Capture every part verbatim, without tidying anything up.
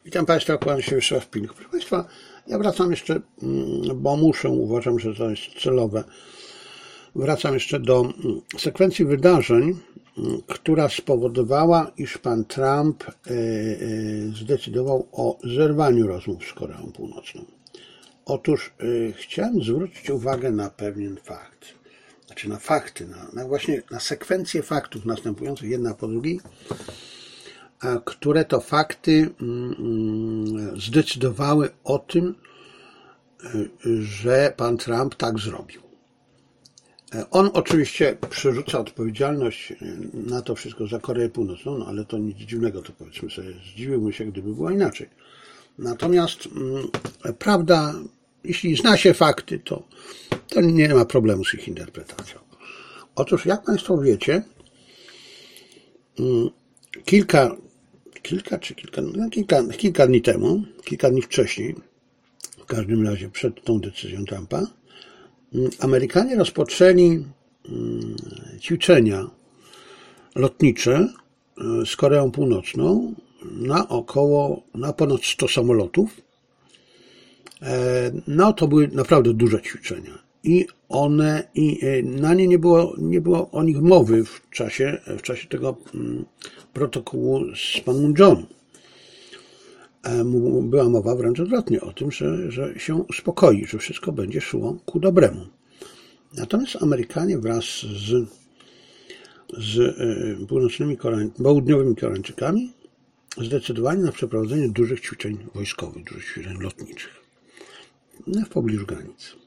Witam Państwa, kłaniam się Wiesław Pilch. Proszę Państwa, ja wracam jeszcze, bo muszę, uważam, że to jest celowe, wracam jeszcze do sekwencji wydarzeń, która spowodowała, iż pan Trump zdecydował o zerwaniu rozmów z Koreą Północną. Otóż chciałem zwrócić uwagę na pewien fakt, znaczy na fakty, na, na właśnie na sekwencję faktów następujących jedna po drugiej, które to fakty zdecydowały o tym, że pan Trump tak zrobił. On oczywiście przerzuca odpowiedzialność na to wszystko za Koreę Północną, no ale to nic dziwnego, to powiedzmy sobie, zdziwiłbym się, gdyby było inaczej. Natomiast prawda, jeśli zna się fakty, to, to nie ma problemu z ich interpretacją. Otóż, jak Państwo wiecie, kilka, kilka czy kilka, no kilka, kilka dni temu, kilka dni wcześniej, w każdym razie przed tą decyzją Trumpa, Amerykanie rozpoczęli ćwiczenia lotnicze z Koreą Północną na około, na ponad sto samolotów. No to były naprawdę duże ćwiczenia i one, i na nie nie było, nie było o nich mowy w czasie, w czasie tego protokołu z Panmunjom. Była mowa wręcz odwrotnie o tym, że, że się uspokoi, że wszystko będzie szło ku dobremu. Natomiast Amerykanie wraz z, z północnymi Koreań, południowymi Koreańczykami zdecydowali na przeprowadzenie dużych ćwiczeń wojskowych, dużych ćwiczeń lotniczych w pobliżu granic.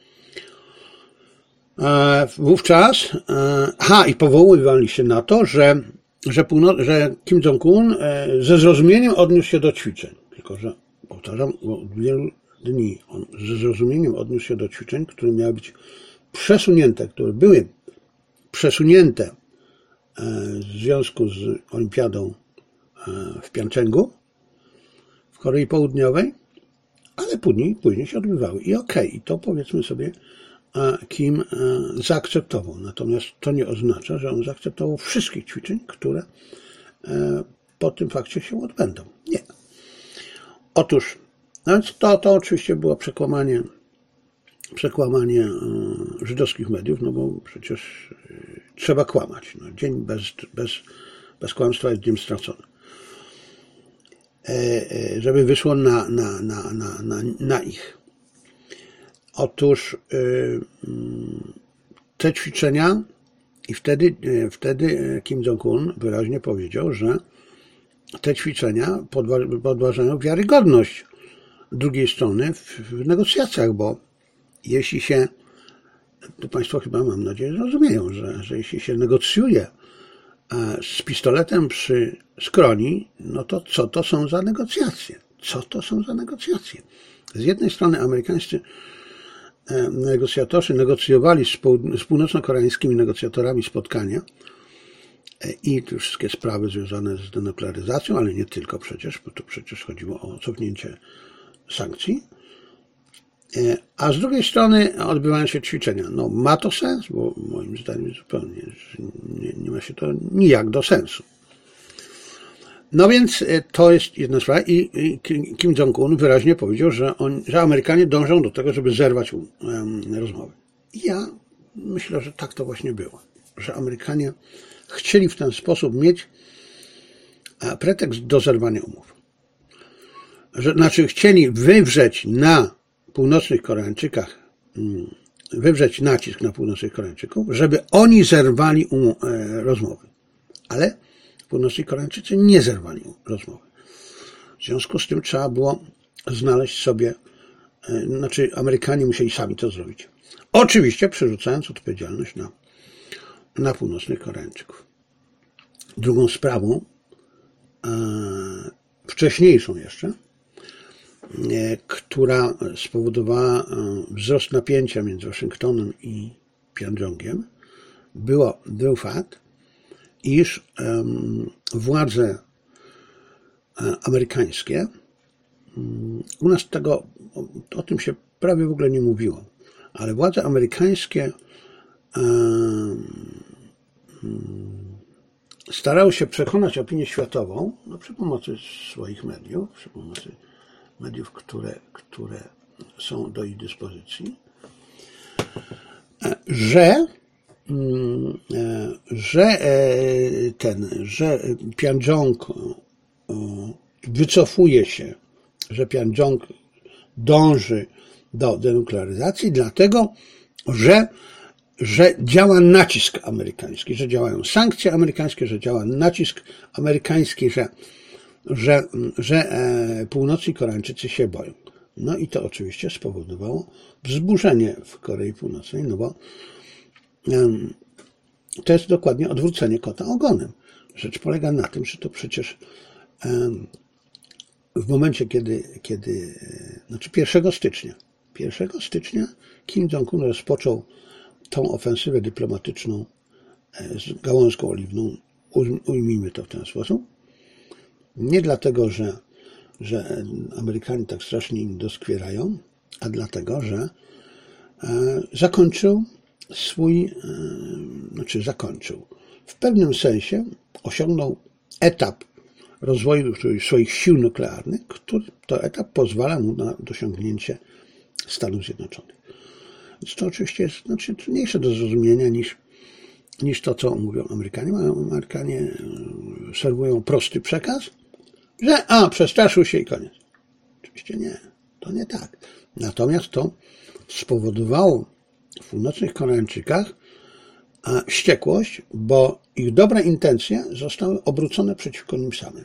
Wówczas, ha, i powoływali się na to, że, że, północ, że Kim Jong-un ze zrozumieniem odniósł się do ćwiczeń. Tylko że, powtarzam, od wielu dni on ze zrozumieniem odniósł się do ćwiczeń, które miały być przesunięte, które były przesunięte w związku z olimpiadą w Pjongczangu w Korei Południowej, ale później, później się odbywały. I okej, okay, i to powiedzmy sobie Kim zaakceptował. Natomiast to nie oznacza, że on zaakceptował wszystkich ćwiczeń, które po tym fakcie się odbędą. Nie. Otóż, no więc to, to oczywiście było przekłamanie, przekłamanie żydowskich mediów, no bo przecież trzeba kłamać. No, dzień bez, bez, bez kłamstwa jest dniem straconym. Żeby wyszło na, na, na, na, na, na ich. Otóż te ćwiczenia i wtedy, wtedy Kim Jong-un wyraźnie powiedział, że te ćwiczenia podważają wiarygodność drugiej strony w, w negocjacjach, bo jeśli się, to Państwo chyba mam nadzieję zrozumieją, że, że jeśli się negocjuje z pistoletem przy skroni, no to co to są za negocjacje? Co to są za negocjacje? Z jednej strony amerykańscy negocjatorzy negocjowali z, pół, z północno-koreańskimi negocjatorami spotkania i te wszystkie sprawy związane z denuklearyzacją, ale nie tylko przecież, bo tu przecież chodziło o cofnięcie sankcji. A z drugiej strony odbywają się ćwiczenia. No ma to sens, bo moim zdaniem zupełnie nie, nie ma się to nijak do sensu. No więc to jest jedna sprawa i Kim Jong-un wyraźnie powiedział, że, on, że Amerykanie dążą do tego, żeby zerwać um, rozmowy. I ja myślę, że tak to właśnie było. Że Amerykanie chcieli w ten sposób mieć pretekst do zerwania umów. Że, znaczy chcieli wywrzeć na północnych Koreańczykach, wywrzeć nacisk na północnych Koreańczyków, żeby oni zerwali um, rozmowy. Ale północni Koreańczycy nie zerwali rozmowy. W związku z tym trzeba było znaleźć sobie, znaczy Amerykanie musieli sami to zrobić. Oczywiście przerzucając odpowiedzialność na, na północnych Koreańczyków. Drugą sprawą, e, wcześniejszą jeszcze, e, która spowodowała wzrost napięcia między Waszyngtonem i Pjongjangiem, było, był fakt, iż um, władze amerykańskie, um, u nas tego, o, o tym się prawie w ogóle nie mówiło, ale władze amerykańskie um, um, starały się przekonać opinię światową, no, przy pomocy swoich mediów, przy pomocy mediów, które, które są do ich dyspozycji, że, że ten, że Pjongjong wycofuje się, że Pjongjong dąży do denuklearyzacji, dlatego, że, że działa nacisk amerykański, że działają sankcje amerykańskie, że działa nacisk amerykański, że, że, że północni Koreańczycy się boją. No i to oczywiście spowodowało wzburzenie w Korei Północnej, no bo um, to jest dokładnie odwrócenie kota ogonem. Rzecz polega na tym, że to przecież um, w momencie, kiedy, kiedy znaczy pierwszego stycznia, pierwszego stycznia Kim Jong-un rozpoczął tą ofensywę dyplomatyczną z gałązką oliwną, ujmijmy to w ten sposób, nie dlatego, że że Amerykanie tak strasznie im doskwierają, a dlatego, że zakończył swój, znaczy zakończył, w pewnym sensie osiągnął etap rozwoju swoich sił nuklearnych, który to etap pozwala mu na dosiągnięcie Stanów Zjednoczonych. Więc to oczywiście jest znaczy, trudniejsze do zrozumienia niż, niż to, co mówią Amerykanie. Amerykanie serwują prosty przekaz, że a, przestraszył się i koniec. Oczywiście nie, to nie tak. Natomiast to spowodowało w północnych Koreańczykach wściekłość, bo ich dobre intencje zostały obrócone przeciwko nim samym.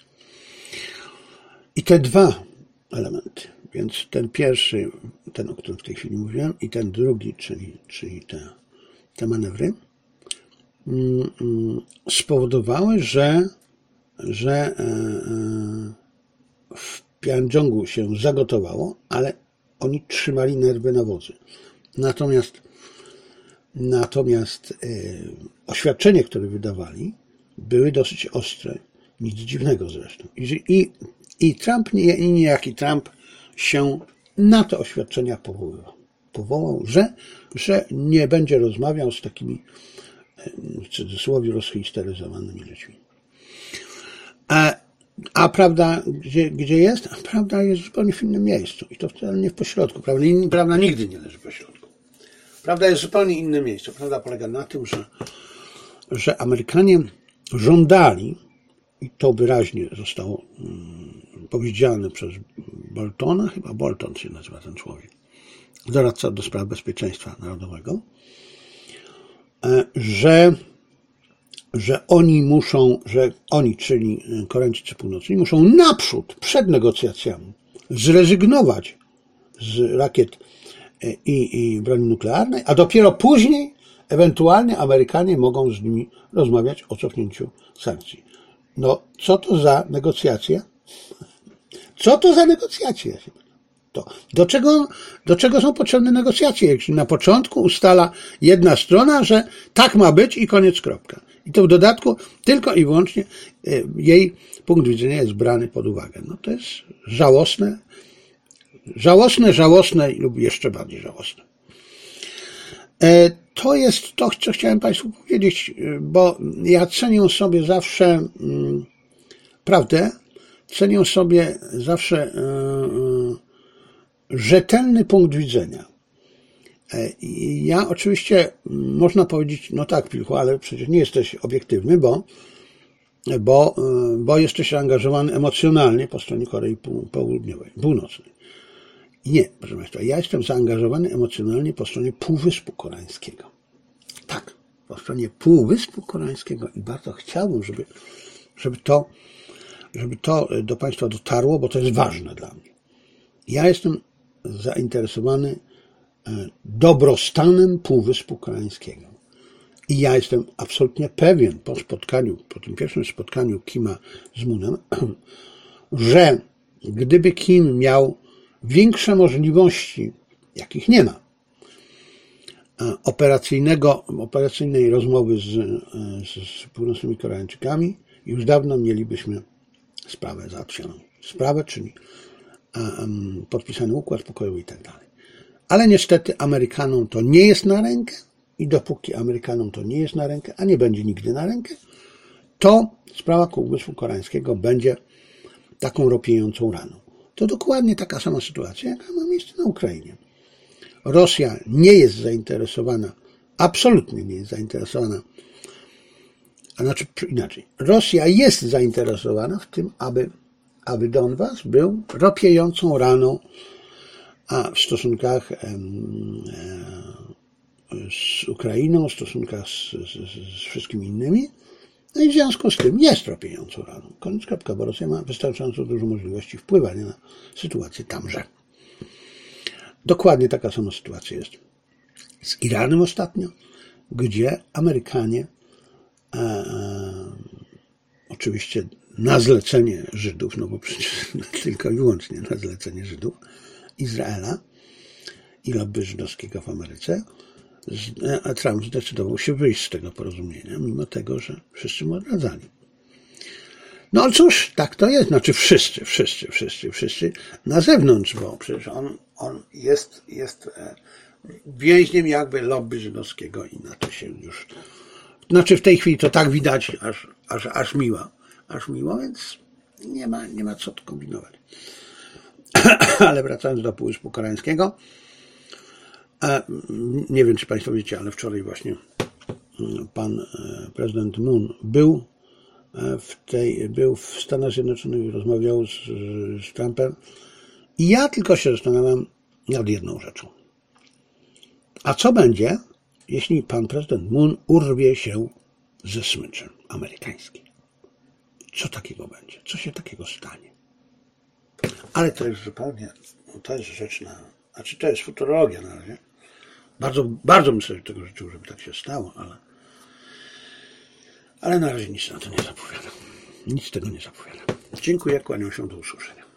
I te dwa elementy, więc ten pierwszy, ten, o którym w tej chwili mówiłem, i ten drugi, czyli, czyli te, te manewry, mm, mm, spowodowały, że że w Pjongjangu się zagotowało, ale oni trzymali nerwy na wodzy. Natomiast, natomiast oświadczenia, które wydawali, były dosyć ostre. Nic dziwnego zresztą. I, i, i Trump, nie, i niejaki Trump się na te oświadczenia powoływał. Powołał, że, że nie będzie rozmawiał z takimi, w cudzysłowie, rozhisteryzowanymi ludźmi. A, a prawda gdzie, gdzie jest? A prawda jest zupełnie w innym miejscu. I to wcale nie w pośrodku. Prawda, prawda nigdy nie leży w pośrodku. Prawda jest w zupełnie innym miejscu. Prawda polega na tym, że, że Amerykanie żądali, i to wyraźnie zostało um, powiedziane przez Boltona, chyba Bolton się nazywa ten człowiek, doradca do spraw bezpieczeństwa narodowego, że że oni muszą, że oni, czyli Koreańczycy Północni, muszą naprzód, przed negocjacjami, zrezygnować z rakiet i, i broni nuklearnej, a dopiero później ewentualnie Amerykanie mogą z nimi rozmawiać o cofnięciu sankcji. No, co to za negocjacje? Co to za negocjacje? To, do czego, do czego są potrzebne negocjacje? Jeśli na początku ustala jedna strona, że tak ma być i koniec, kropka. I to w dodatku tylko i wyłącznie jej punkt widzenia jest brany pod uwagę. No to jest żałosne, żałosne, żałosne lub jeszcze bardziej żałosne. To jest to, co chciałem Państwu powiedzieć, bo ja cenię sobie zawsze prawdę, cenię sobie zawsze rzetelny punkt widzenia. Ja oczywiście, można powiedzieć, no tak, Pilchu, ale przecież nie jesteś obiektywny, bo, bo, bo jesteś zaangażowany emocjonalnie po stronie Korei Południowej, Północnej. Nie, proszę Państwa, ja jestem zaangażowany emocjonalnie po stronie Półwyspu Koreańskiego. Tak, po stronie Półwyspu Koreańskiego i bardzo chciałbym, żeby, żeby, to, żeby to do Państwa dotarło, bo to jest ważne dla mnie. Ja jestem zainteresowany dobrostanem Półwyspu Koreańskiego. I ja jestem absolutnie pewien po spotkaniu, po tym pierwszym spotkaniu Kima z Moonem, że gdyby Kim miał większe możliwości, jakich nie ma, operacyjnego, operacyjnej rozmowy z, z północnymi Koreańczykami, już dawno mielibyśmy sprawę załatwioną. Sprawę, czyli um, podpisany układ pokojowy i tak dalej. Ale niestety Amerykanom to nie jest na rękę i dopóki Amerykanom to nie jest na rękę, a nie będzie nigdy na rękę, to sprawa Półwyspu Koreańskiego będzie taką ropiejącą raną. To dokładnie taka sama sytuacja, jaka ma miejsce na Ukrainie. Rosja nie jest zainteresowana, absolutnie nie jest zainteresowana, a znaczy inaczej, Rosja jest zainteresowana w tym, aby, aby Donbas był ropiejącą raną a w stosunkach z Ukrainą, w stosunkach z, z, z wszystkimi innymi, no i w związku z tym jest ropiejącą raną. Koniec kropka, bo Rosja ma wystarczająco dużo możliwości wpływania na sytuację tamże. Dokładnie taka sama sytuacja jest z Iranem ostatnio, gdzie Amerykanie e, e, oczywiście na zlecenie Żydów, no bo przecież tylko i wyłącznie na zlecenie Żydów, Izraela i lobby żydowskiego w Ameryce, a Trump zdecydował się wyjść z tego porozumienia, mimo tego, że wszyscy mu odradzali. No ale cóż, tak to jest, znaczy wszyscy, wszyscy, wszyscy, wszyscy na zewnątrz, bo przecież on, on jest, jest więźniem jakby lobby żydowskiego i na to się już, znaczy w tej chwili to tak widać, aż, aż, aż miło, aż miło, więc nie ma, nie ma co tu kombinować. Ale wracając do Półwyspu Koreańskiego, nie wiem, czy Państwo wiecie, ale wczoraj właśnie pan prezydent Moon był w, tej, był w Stanach Zjednoczonych i rozmawiał z, z Trumpem. I ja tylko się zastanawiam nad jedną rzeczą. A co będzie, jeśli pan prezydent Moon urwie się ze smyczem amerykańskim? Co takiego będzie? Co się takiego stanie? Ale to jest zupełnie, to jest rzecz na, znaczy to jest futurologia na razie. Bardzo, bardzo bym sobie tego życzył, żeby tak się stało, ale, ale na razie nic na to nie zapowiada. Nic tego nie zapowiada. Dziękuję, kłaniam się, do usłyszenia.